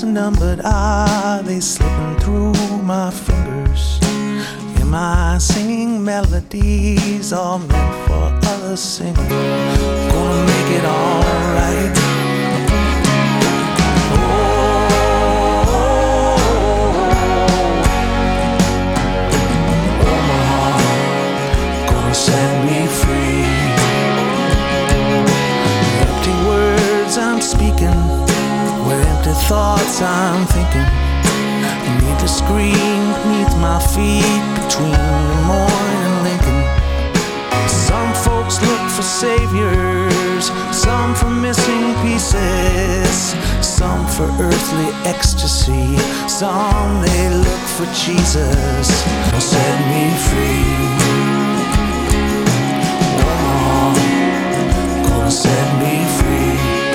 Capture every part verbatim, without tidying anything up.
Numbered, are they slipping through my fingers? Am I singing melodies all meant for other singing? Gonna make it alright. Oh, Omaha, gonna set me free. Empty words I'm speaking, with empty thoughts I'm thinking, need to scream beneath my feet between Des Moines and Lincoln. Some folks look for saviors, some for missing pieces, some for earthly ecstasy, some they look for Jesus. Set me free. Oh, gonna set me free.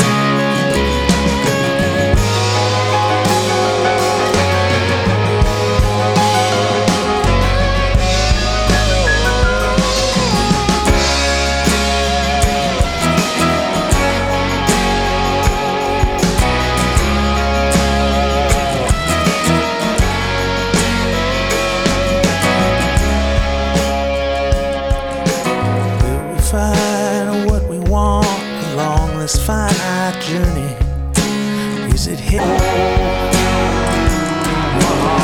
Find what we want along this finite journey. Is it hidden?